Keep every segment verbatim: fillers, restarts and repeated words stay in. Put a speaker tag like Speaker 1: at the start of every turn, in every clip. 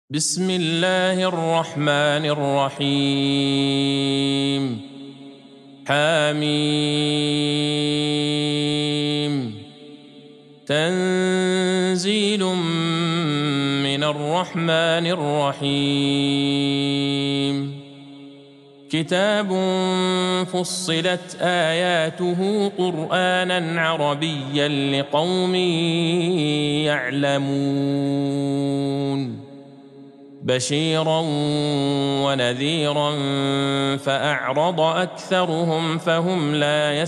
Speaker 1: بسم الله الرحمن الرحيم حميم تنزيل من الرحمن الرحيم كتاب فصلت آياته قرآنا عربيا لقوم يعلمون بشيرا ونذيرا فأعرض أكثرهم فهم لا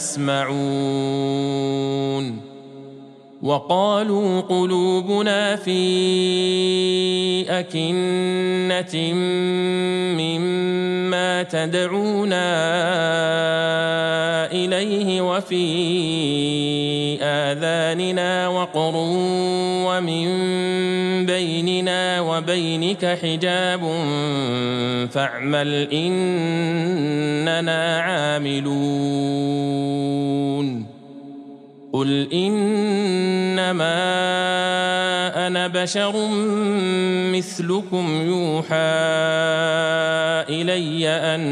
Speaker 1: يسمعون وقالوا قلوبنا في أكنة مما تدعونا إليه وفي آذاننا وقر ومن بيننا وبينك حجاب فاعمل إننا عاملون قل إنما أنا بشر مثلكم يوحى إلي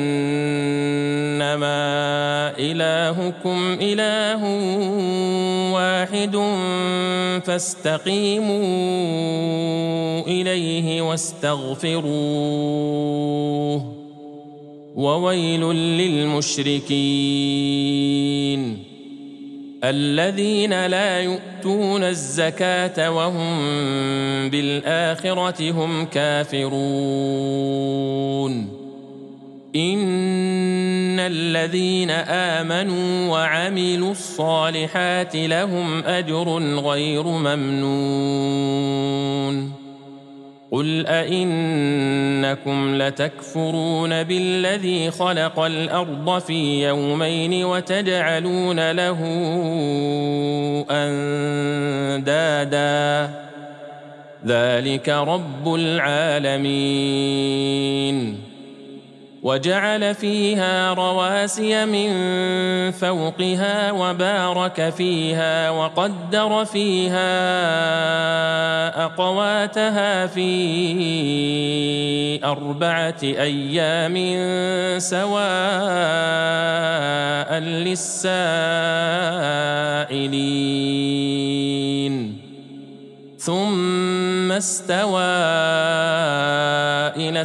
Speaker 1: أنما إلهكم إله واحد فاستقيموا إليه واستغفروه وويل للمشركين الذين لا يؤتون الزكاة وهم بالآخرة هم كافرون إن الذين آمنوا وعملوا الصالحات لهم أجر غير ممنون قل أئنكم لتكفرون بالذي خلق الأرض في يومين وتجعلون له أندادا ذلك رب العالمين وجعل فيها رواسي من فوقها وبارك فيها وقدر فيها أقواتها في أربعة أيام سواء للسائلين ثم استوى إلى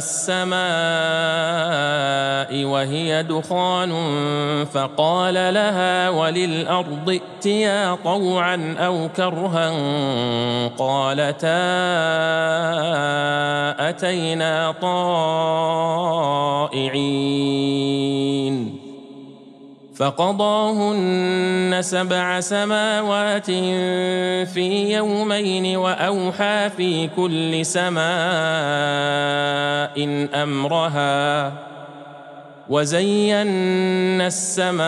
Speaker 1: السماء وهي دخان فقال لها وللأرض ائتيا طوعا أو كرها قالتا أتينا طائعين فقضاهن سبع سماوات في يومين وأوحى في كل سماء أمرها وزينا السماء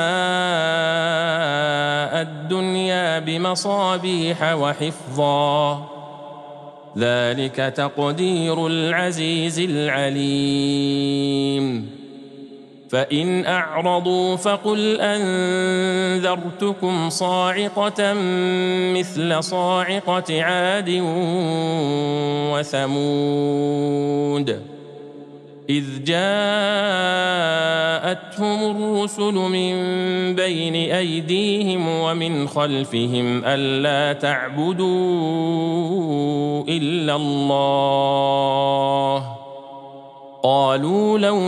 Speaker 1: الدنيا بمصابيح وحفظا ذلك تقدير العزيز العليم فإن أعرضوا فقل أنذرتكم صاعقة مثل صاعقة عاد وثمود إذ جاءتهم الرسل من بين أيديهم ومن خلفهم ألا تعبدوا إلا الله قالوا لو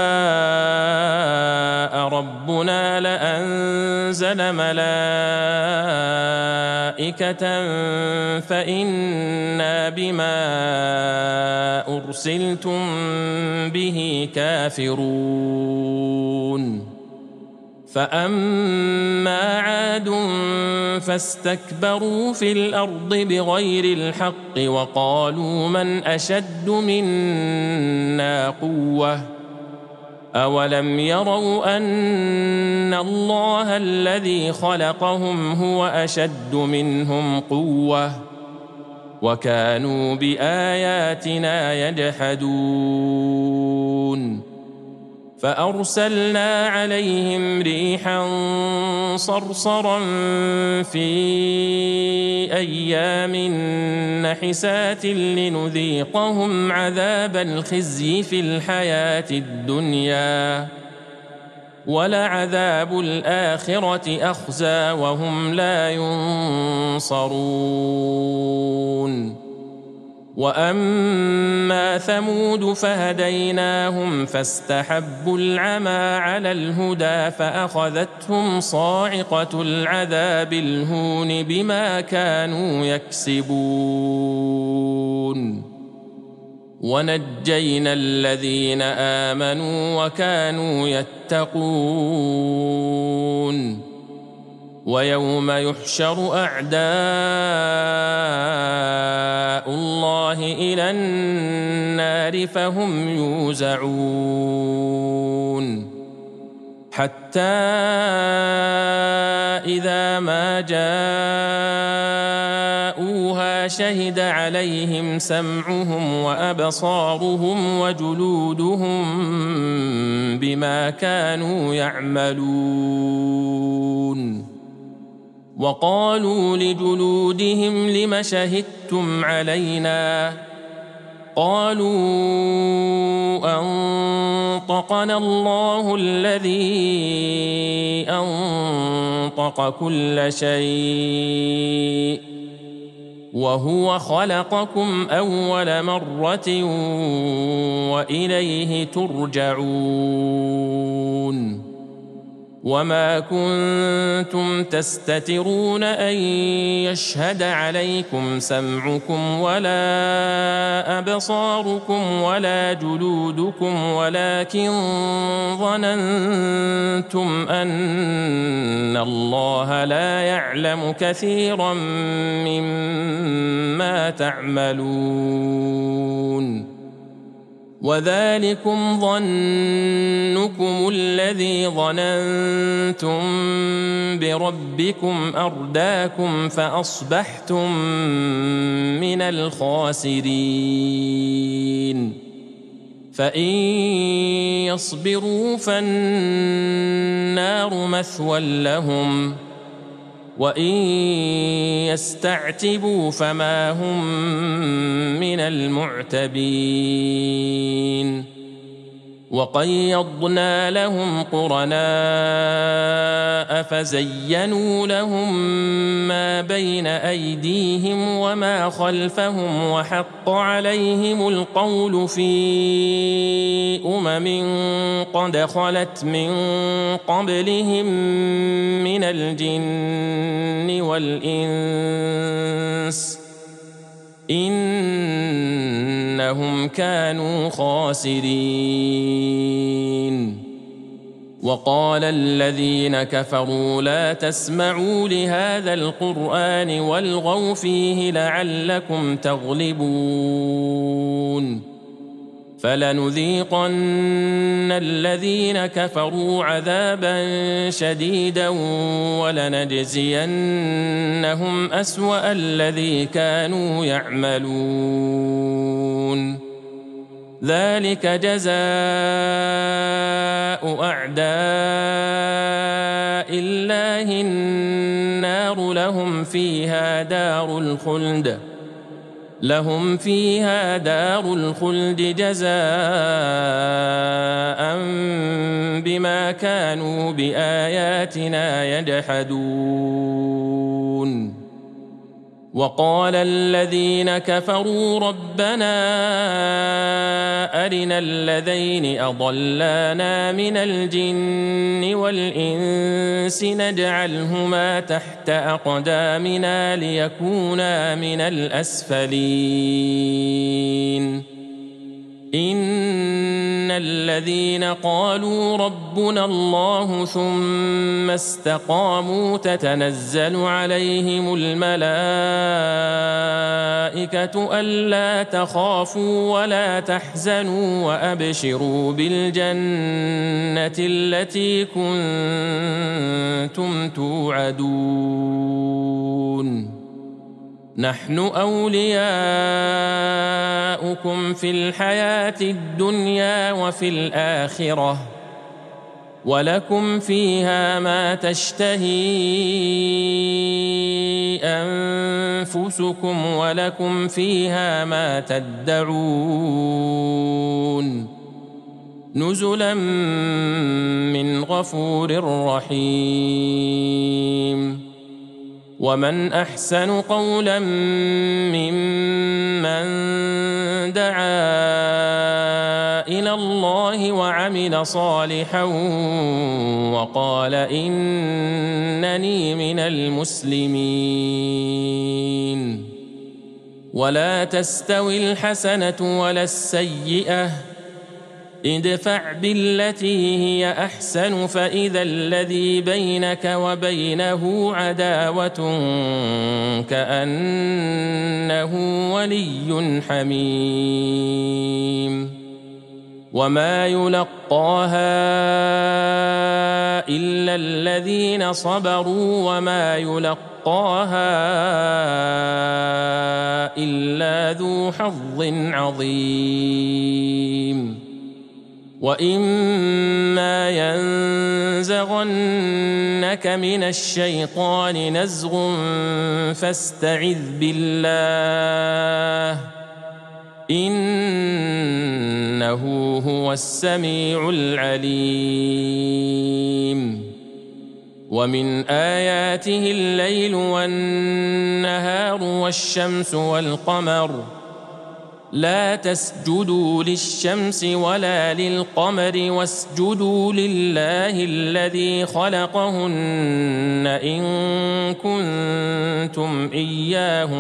Speaker 1: شاء ربنا لأنزل ملائكة فإنا بما أرسلتم به كافرون فأما عاد فاستكبروا في الأرض بغير الحق وقالوا من أشد منا قوة أولم يروا أن الله الذي خلقهم هو أشد منهم قوة وكانوا بآياتنا يجحدون فأرسلنا عليهم ريحا صرصرا في أيام نحسات لنذيقهم عذاب الخزي في الحياة الدنيا ولعذاب الآخرة أخزى وهم لا ينصرون. وأما ثمود فهديناهم فاستحبوا العمى على الهدى فأخذتهم صاعقة العذاب الهون بما كانوا يكسبون. ونجينا الذين آمنوا وكانوا يتقون. ويوم يحشر أعداء الله إلى النار فهم يوزعون حتى إذا ما جاءوها شهد عليهم سمعهم وأبصارهم وجلودهم بما كانوا يعملون. وقالوا لجلودهم لم شهدتم علينا قالوا أنطقنا الله الذي أنطق كل شيء وهو خلقكم أول مرة وإليه ترجعون. وما كنتم تستترون أن يشهد عليكم سمعكم ولا أبصاركم ولا جلودكم ولكن ظننتم أن الله لا يعلم كثيرا مما تعملون. وذلكم ظنكم الذي ظننتم بربكم أرداكم فأصبحتم من الخاسرين. فإن يصبروا فالنار مثوى لهم وإن يستعتبوا فما هم من المعتبين. وقيضنا لهم قرناء فزينوا لهم ما بين أيديهم وما خلفهم وحق عليهم القول في أمم قد خلت من قبلهم من الجن والإنس إنهم كانوا خاسرين. وقال الذين كفروا لا تسمعوا لهذا القرآن والغوا فيه لعلكم تغلبون. فلنذيقن الذين كفروا عذابا شديدا ولنجزينهم أسوأ الذي كانوا يعملون. ذلك جزاء أعداء الله النار لهم فيها دار الخلد لهم فيها دار الخلد جزاء بما كانوا بآياتنا يجحدون. وقال الذين كفروا ربنا أرنا الذين أضلانا من الجن والإنس نجعلهما تحت أقدامنا ليكونا من الأسفلين. إن الذين قالوا ربنا الله ثم استقاموا تتنزل عليهم الملائكة ألا تخافوا ولا تحزنوا وأبشروا بالجنة التي كنتم توعدون. نحن أولياؤكم في الحياة الدنيا وفي الآخرة ولكم فيها ما تشتهي أنفسكم ولكم فيها ما تدعون نزلا من غفور رحيم. ومن أحسن قولا ممن دعا إلى الله وعمل صالحا وقال إنني من المسلمين. ولا تستوي الحسنة ولا السيئة ادفع بالتي هي أحسن فإذا الذي بينك وبينه عداوة كأنه ولي حميم. وما يلقاها إلا الذين صبروا وما يلقاها إلا ذو حظ عظيم. وإما ينزغنك من الشيطان نزغ فاستعذ بالله إنه هو السميع العليم. ومن آياته الليل والنهار والشمس والقمر لا تسجدوا للشمس ولا للقمر واسجدوا لله الذي خلقهن إن كنتم إياه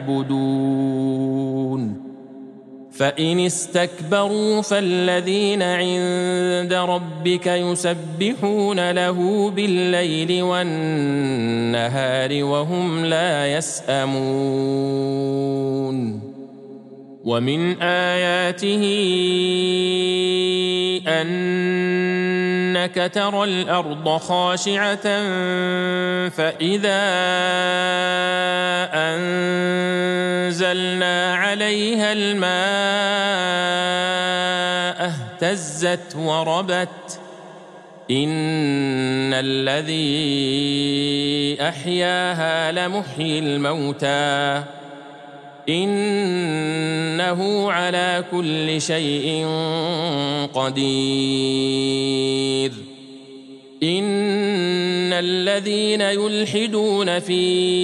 Speaker 1: تعبدون. فإن استكبروا فالذين عند ربك يسبحون له بالليل والنهار وهم لا يسأمون. ومن آياته أنك ترى الأرض خاشعة فإذا أنزلنا عليها الماء اهتزت وربت إن الذي أحياها لمحيي الموتى إنه على كل شيء قدير. إن الذين يلحدون في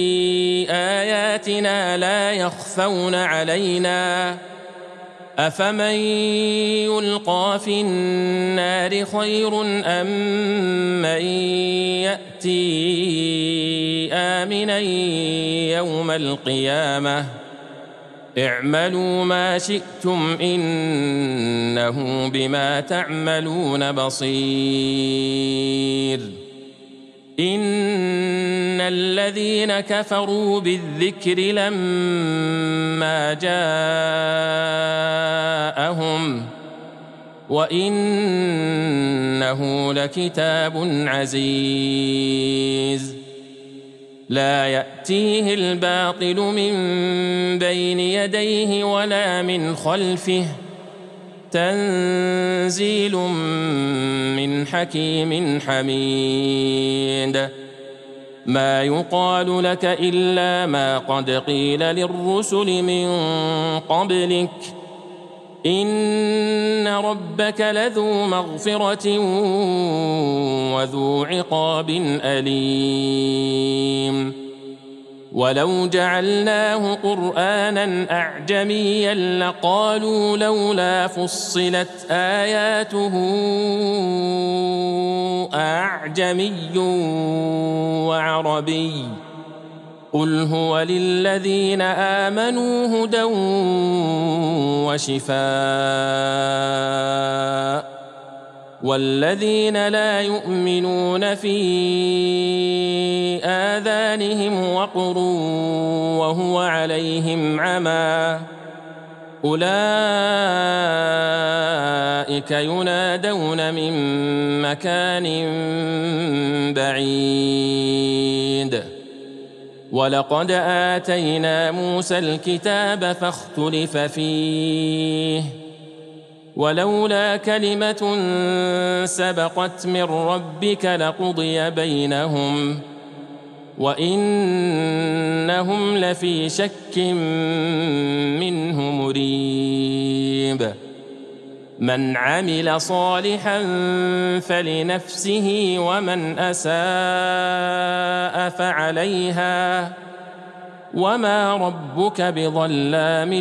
Speaker 1: آياتنا لا يخفون علينا أفمن يلقى في النار خير أم من يأتي آمنا يوم القيامة اعملوا ما شئتم إنه بما تعملون بصير. إن الذين كفروا بالذكر لما جاءهم وإنه لكتاب عزيز لا يأتيه الباطل من بين يديه ولا من خلفه تنزيل من حكيم حميد. ما يقال لك إلا ما قد قيل للرسل من قبلك إن ربك لذو مغفرة وذو عقاب أليم. ولو جعلناه قرآنا أعجميا لقالوا لولا فصلت آياته أعجمي وعربي قل هو للذين آمنوا هدى وشفاء والذين لا يؤمنون في آذانهم وقر وهو عليهم عمى أولئك ينادون من مكان بعيد. ولقد آتينا موسى الكتاب فاختلف فيه ولولا كلمة سبقت من ربك لقضي بينهم وإنهم لفي شك منه مريب من عمل صالحا فلنفسه ومن أساء فعليها وما ربك بظلام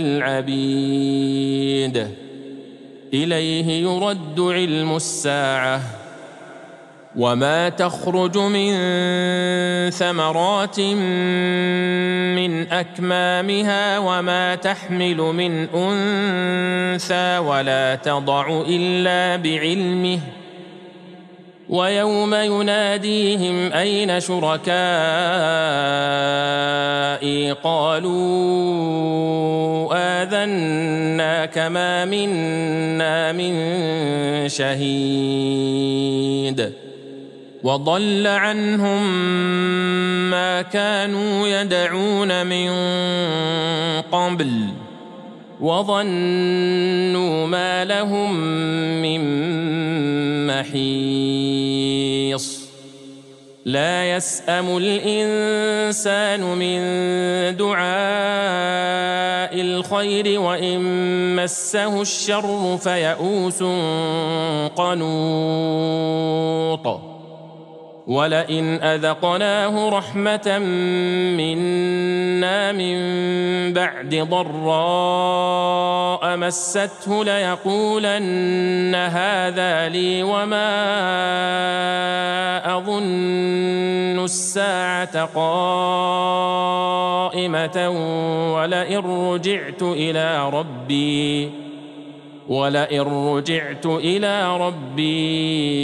Speaker 1: للعبيد إليه يرد علم الساعة وما تخرج من ثمرات من أكمامها وما تحمل من أنثى ولا تضع إلا بعلمه ويوم يناديهم أين شركائي قالوا آذناك ما منا من شهيد وضل عنهم ما كانوا يدعون من قبل وظنوا ما لهم من محيص لا يسأم الإنسان من دعاء الخير وإن مسه الشر فيئوس قنوط ولئن أذقناه رحمة منا من بعد ضراء مسته ليقولن هذا لي وما أظن الساعة قائمة ولئن رجعت إلى ربي ولئن رجعت إلى ربي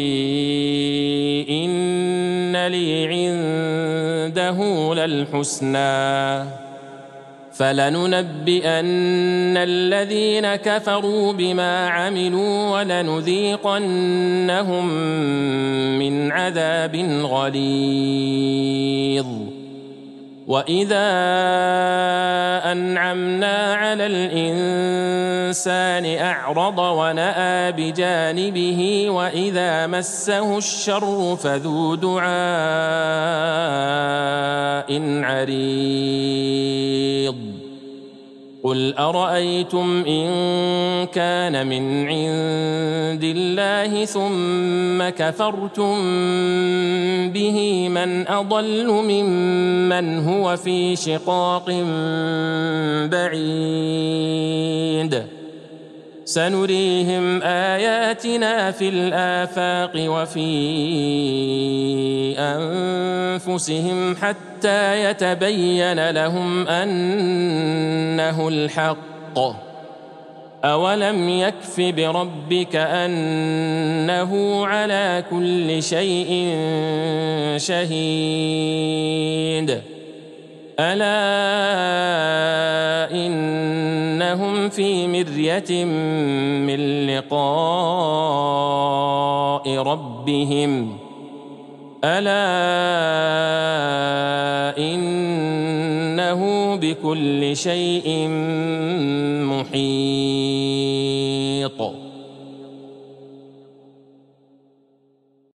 Speaker 1: إن لي عنده للحسنى فلننبئن الذين كفروا بما عملوا ولنذيقنهم من عذاب غليظ وإذا أنعمنا على الإنسان أعرض ونأى بجانبه وإذا مسه الشر فذو دعاء عريض قل أرأيتم إن كان من عند الله ثم كفرتم به من أضل ممن هو في شقاق بعيد سنريهم آياتنا في الآفاق وفي أنفسهم حتى يتبين لهم أنه الحق أولم يكف بربك أنه على كل شيء شهيد ألا إنهم في مرية من لقاء ربهم ألا إنه بكل شيء محيط